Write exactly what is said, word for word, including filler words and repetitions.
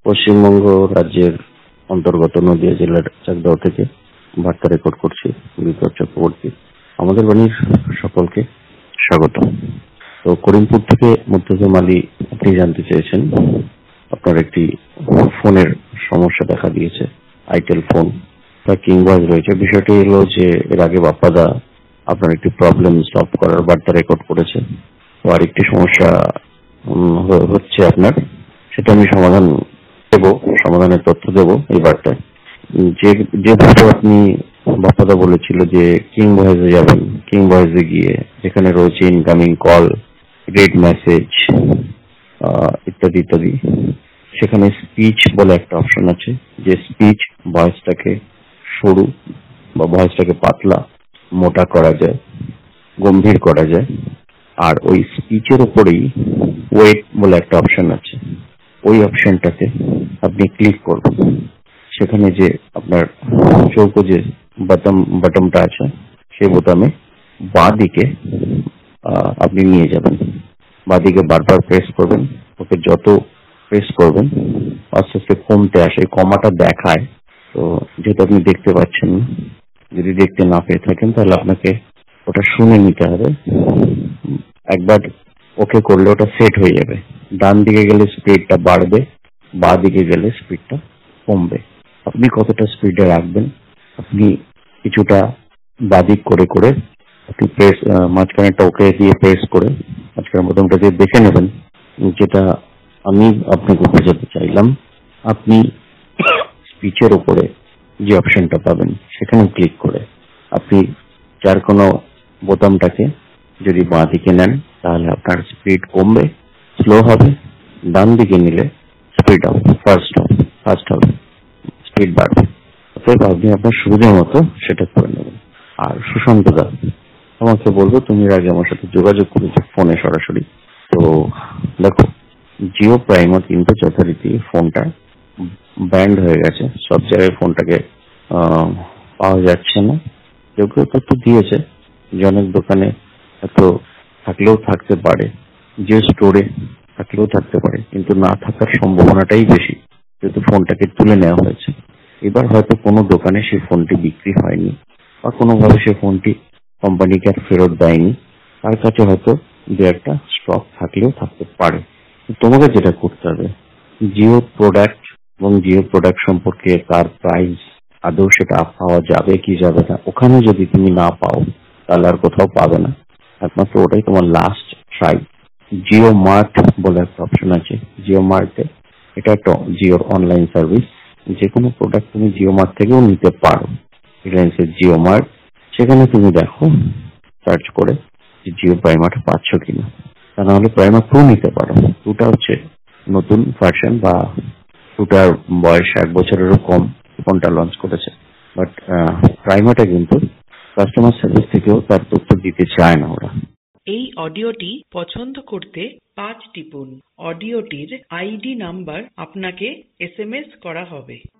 পশ্চিমবঙ্গ রাজ্যের অন্তর্গত নদিয়া জেলার চাকদাহ থেকে বার্তা রেকর্ড করছি বিপ্লব চক্রবর্তী। আমাদের বাণীর সকলকে স্বাগত। তো করিমপুর থেকে মুর্তজা আলী আপনি জানতে চেয়েছেন আপনার একটি ফোনের সমস্যা দেখা দিয়েছে, আইটেল ফোন বা কিংভয়েস রয়েছে। বিষয়টি হলো যে এর আগে বাপ্পাদা আপনার একটি প্রবলেম সলভ করার বার্তা রেকর্ড করেছে। তো আরেকটি সমস্যা হচ্ছে আপনার, সেটা আমি সমাধান দেব, সমাধানের তথ্য দেব এই বার্তায়। যে যেভাবে আপনি বাপ্পাদা বলেছিল যে কিং ভয়েসে যাবেন, কিং ভয়েসে গিয়ে যেখানে রয়েছে ইনকামিং কল, রেড মেসেজ ইত্যাদি ইত্যাদি, সেখানে স্পিচ বলে একটা অপশন আছে, যে স্পিচ ভয়েসটাকে সরু বা ভয়েসটাকে পাতলা মোটা করা যায়, গম্ভীর করা যায়। আর ওই স্পিচের উপরেই ওয়েট বলে একটা অপশন আছে, ওই অপশনটাতে আপনি ক্লিক করবেন। সেখানে যে আপনার চৌকো যে বাটন বাটনটা আছে, সেই বোতামে বাঁ দিকে আপনি নিয়ে যাবেন, বাঁ দিকে বারবার প্রেস করবেন। ওকে যত প্রেস করবেন আস্তে আস্তে কমতে আসে, কমাটা দেখায়। তো যেহেতু আপনি দেখতে পাচ্ছেন, যদি দেখতে না পেয়ে থাকেন তাহলে আপনাকে ওটা শুনে নিতে হবে। একবার ওকে করলে ওটা সেট হয়ে যাবে। ডান দিকে গেলে স্পিডটা বাড়বে, বাঁ দিকে গেলে স্পিডটা কমবে। আপনি কতটা স্পিডে রাখবেন, আপনি কিছুটা বাদিক করে করে আপনি প্রেস মাঝখানেটা ওকে দিয়ে প্রেস করে মাঝখানে বোতামটা দিয়ে দেখে নেবেন। যেটা আমি আপনাকে বোঝাতে চাইলাম, আপনি স্পিচের উপরে যে অপশনটা পাবেন সেখানে ক্লিক করে আপনি যার কোনো বোতামটাকে যদি বাঁ দিকে নেন তাহলে আপনার স্পিড কমবে, স্লো হবে। ডান দিকে নিলে স্পিড হবে, ফার্স্ট হবে ফার্স্ট হবে স্পিড বাড়বে। অতএব আপনি আপনার সুবিধা মতো সেটা করে নেবেন। আর সুশান্ত দা, আমাকে বলবো তুমি এর আগে আমার সাথে যোগাযোগ করেছো ফোনে সরাসরি। তো দেখো, জিও প্রাইমা কিন্তু যথারীতি ফোনটা ব্যান্ড হয়ে গেছে, সব জায়গায় ফোনটাকে পাওয়া যাচ্ছে না। কেউ কেউ তথ্য দিয়েছে যে অনেক দোকানে হয়তো থাকলেও থাকতে পারে, যে স্টোরে থাকলেও থাকতে পারে, কিন্তু না থাকার সম্ভাবনাটাই বেশি যেহেতু ফোনটাকে তুলে নেওয়া হয়েছে। এবার হয়তো কোনো দোকানে সেই ফোনটি বিক্রি হয়নি বা কোনোভাবে সে ফোনটি কোম্পানিকে আর ফেরত দেয়নি, তার কাছে হয়তো দু একটা স্টক থাকলেও থাকতে পারে। তোমাকে যেটা করতে হবে, জিও প্রোডাক্ট এবং জিও প্রোডাক্ট সম্পর্কে তার প্রাইস আদৌ সেটা পাওয়া যাবে কি যাবে না, ওখানে যদি তুমি না পাও তাহলে আর কোথাও পাবে না। একমাত্র ওটাই তোমার লাস্ট ট্রাই। জিও মার্ট বলে একটা অপশন আছে জিও মার্টে, এটা একটা জিওর অনলাইন সার্ভিস। যে কোনো প্রোডাক্ট তুমি জিও মার্ট থেকেও নিতে পারো, রিলায়েন্সের জিও মার্ট। সেখানে তুমি দেখো সার্চ করে যে জিও প্রাইমাটা পাচ্ছ কিনা, তা না হলে প্রাইমা টু নিতে পারো। টুটা হচ্ছে নতুন ভার্সন, বা টুটার বয়স এক বছরেরও কম ফোনটা লঞ্চ করেছে। বাট প্রাইমাটা কিন্তু কাস্টমার সার্ভিস থেকেও তার তথ্য দিতে চায় না ওরা। এই অডিওটি পছন্দ করতে পাঁচ টিপুন। অডিওটির আইডি নাম্বার আপনাকে এস এম এস করা হবে।